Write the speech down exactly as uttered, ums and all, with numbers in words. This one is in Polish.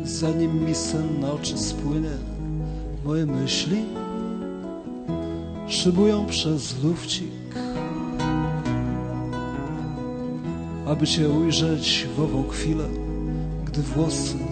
Zanim mi sen na oczy spłynie, moje myśli szybują przez lufcik, aby Cię ujrzeć w ową chwilę, gdy włosy